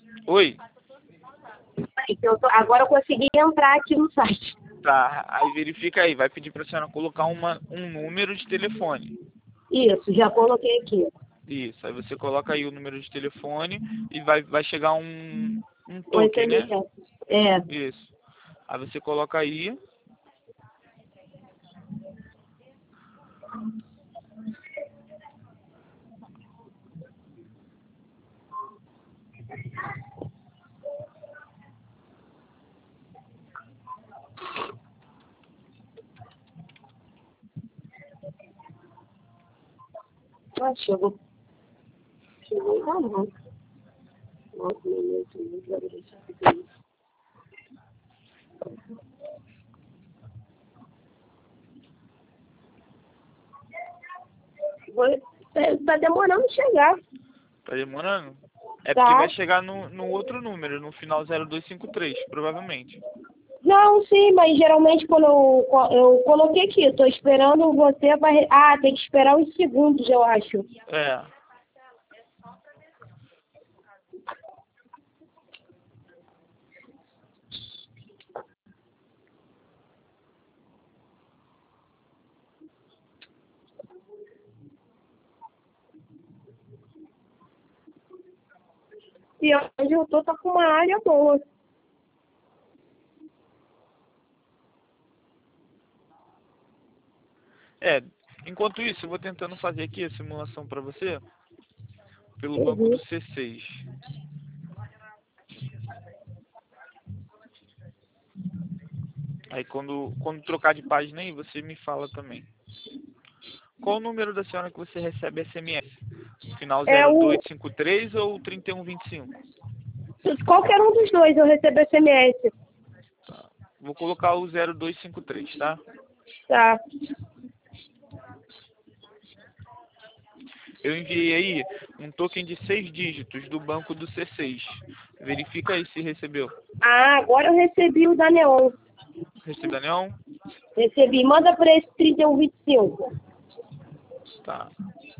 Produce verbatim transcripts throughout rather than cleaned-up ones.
Oi? Eu tô, agora eu consegui entrar aqui no site. Tá, aí verifica aí. Vai pedir pra senhora colocar uma, um número de telefone. Isso, já coloquei aqui. Isso, aí você coloca aí o número de telefone e vai, vai chegar um, um O token, né? S M S. É. Isso. Aí você coloca aí. Ah, chegou. Chegou, tá bom. Nossa, meu Deus, meu Deus. Vou- é, Tá demorando a chegar. Tá demorando? É porque Tá? vai chegar no, no outro número, no final zero dois cinco três, provavelmente. Não, sim, mas geralmente quando eu, co- eu coloquei aqui, eu tô esperando você vai. Ah, tem que esperar uns segundos, eu acho. É. E onde eu tô, tá com uma área boa. É, enquanto isso, eu vou tentando fazer aqui a simulação para você pelo banco Uhum. do C seis. Aí quando, quando trocar de página aí, você me fala também. Qual o número da senhora que você recebe S M S? Final É zero dois o. cinco três ou trinta e um vinte e cinco? Qualquer um dos dois eu recebo S M S. Tá. Vou colocar o zero dois cinco três, tá? Tá. Eu enviei aí um token de seis dígitos do banco do C seis. Verifica aí se recebeu. Ah, agora eu recebi o da Neon. Recebeu, Daniel? Recebi. Manda por esse trinta e um vinte e cinco. Tá.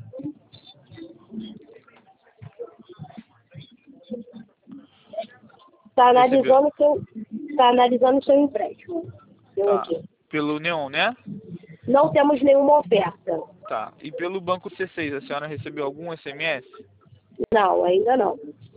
Tá Recebeu. analisando seu. Tá analisando seu empréstimo. Deu Tá. aqui. Pelo Neon, né? Não temos nenhuma oferta. Tá. E pelo banco C seis, a senhora recebeu algum S M S? Não, ainda não.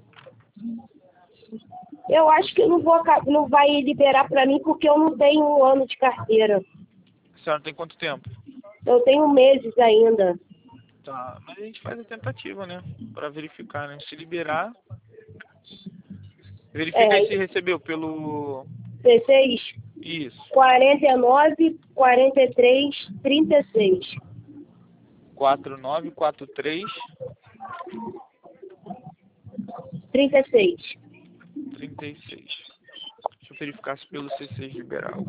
Eu acho que não, vou, aca- não vai liberar para mim porque eu não tenho um ano de carteira. A senhora tem quanto tempo? Eu tenho meses ainda. Tá. Mas a gente faz a tentativa, né? Pra verificar, né? Se liberar. Verifica aí É, se recebeu pelo. C seis, Isso. quarenta e nove, quarenta e três, trinta e seis. quatro nove quatro três trinta e seis. trinta e seis. Deixa eu verificar se pelo C seis liberal.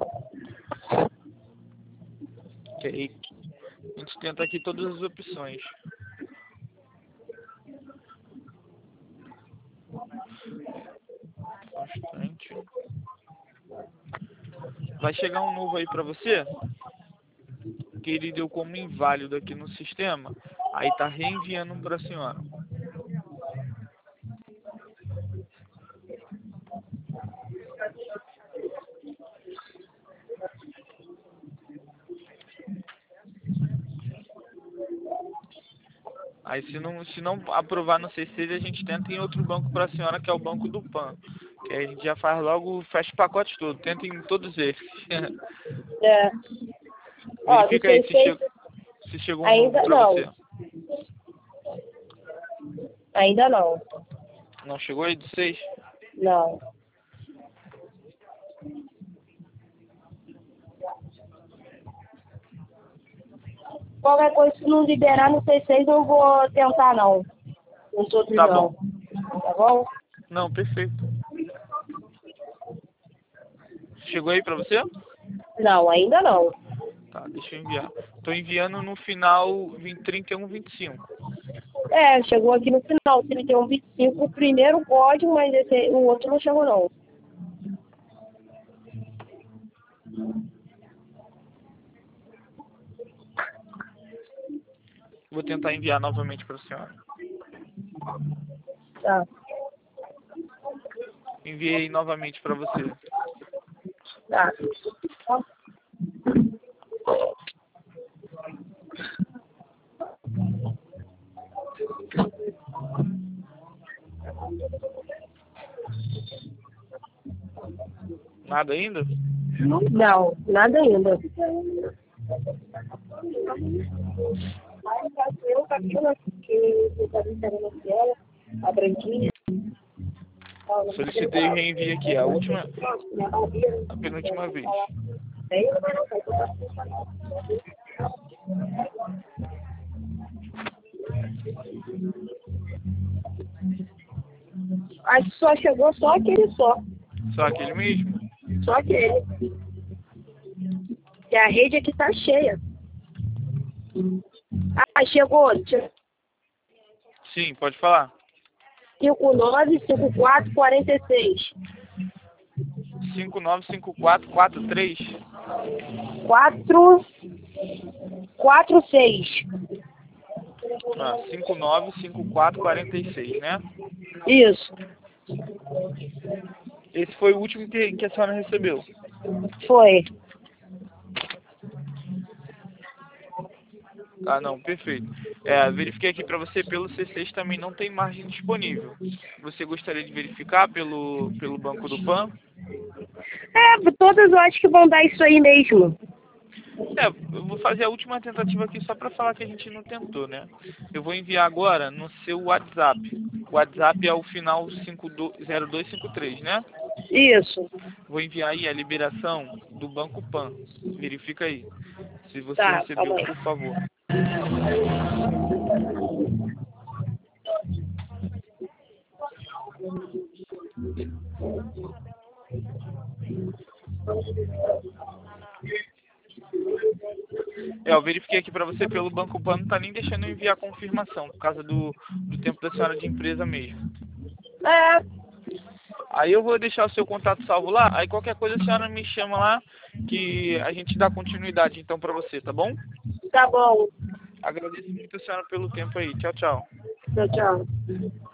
Ok. A gente tenta aqui todas as opções. Bastante. Vai chegar um novo aí pra você, que ele deu como inválido aqui no sistema. Aí tá reenviando pra senhora. Aí se não, se não aprovar no C seis, a gente tenta em outro banco pra senhora, que é o banco do Pan. Que aí a gente já faz logo, fecha o pacote todo. Tenta em todos esses. É. Ó, do Verifica aí se, C seis che se chegou um novo ainda pra não. você. Ainda não. Não chegou aí do seis? Não. Qualquer coisa, se não liberar no C seis, não vou tentar, não. Nos outros, Tá bom. não. Tá bom? Não, perfeito. Chegou aí pra você? Não, ainda não. Tá, deixa eu enviar. Tô enviando no final trinta e um vinte e cinco. É, chegou aqui no final, trinta e um, vinte e cinco, o primeiro código, mas esse, o outro não chegou, não. Vou tentar enviar novamente pra senhora. Tá. Enviei novamente para você. Tá. Nada ainda? Não, nada ainda. A branquinha. Solicitei e reenvio aqui, a última, a penúltima vez. Acho que só chegou só aquele só. Só aquele mesmo? Só aquele. E a rede aqui tá cheia. Ah, chegou. Sim, pode falar. cinco nove cinco quatro quatro seis. cinco nove cinco quatro quatro três? quatro quatro seis. Ah, cinco nove cinco quatro quatro seis, né? Isso. Esse foi o último que, que a senhora recebeu. Foi. Ah, não, perfeito. É, verifiquei aqui para você, pelo C seis também não tem margem disponível. Você gostaria de verificar pelo, pelo Banco do Pan? É, todas eu acho que vão dar isso aí mesmo. É, eu vou fazer a última tentativa aqui só para falar que a gente não tentou, né? Eu vou enviar agora no seu WhatsApp. O WhatsApp é o final cinco zero dois cinco três, né? Isso. Vou enviar aí a liberação do Banco Pan. Verifica aí, se você Tá, recebeu, calma aí. por favor. É, eu verifiquei aqui para você pelo Banco Pan, não tá nem deixando eu enviar a confirmação, por causa do, do tempo da senhora de empresa mesmo. É, Aí eu vou deixar o seu contato salvo lá, aí qualquer coisa a senhora me chama lá, que a gente dá continuidade então para você, tá bom? tá bom. Agradeço muito a senhora pelo tempo aí. Tchau, tchau. Tchau, tchau.